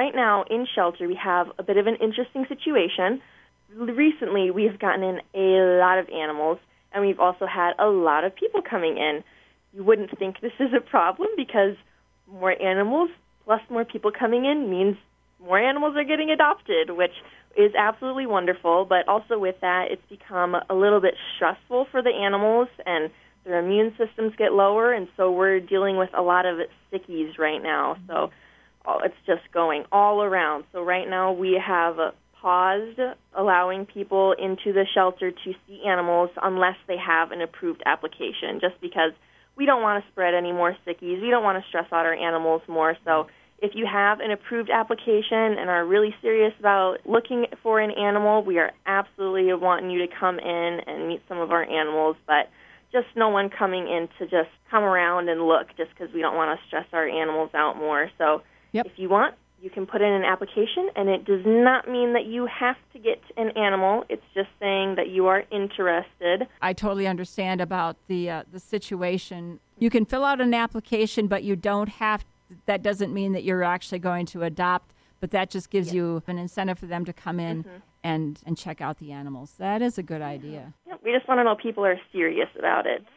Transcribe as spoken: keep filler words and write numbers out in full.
right now in shelter we have a bit of an interesting situation. Recently we've gotten in a lot of animals, and we've also had a lot of people coming in. You wouldn't think this is a problem because more animals plus more people coming in means more animals are getting adopted, which is absolutely wonderful. But also with that, it's become a little bit stressful for the animals, and their immune systems get lower, and so we're dealing with a lot of sickies right now. So oh, it's just going all around. So right now we have paused allowing people into the shelter to see animals unless they have an approved application, just because we don't want to spread any more sickies. We don't want to stress out our animals more. So if you have an approved application and are really serious about looking for an animal, we are absolutely wanting you to come in and meet some of our animals, but just no one coming in to just come around and look just because we don't want to stress our animals out more. So yep. If you want, you can put in an application, and it does not mean that you have to get an animal. It's just saying that you are interested. I totally understand about the uh, the situation. You can fill out an application, but you don't have that doesn't mean that you're actually going to adopt, but that just gives yes. you an incentive for them to come in mm-hmm. and, and check out the animals. That is a good idea. Yeah, we just want to know people are serious about it.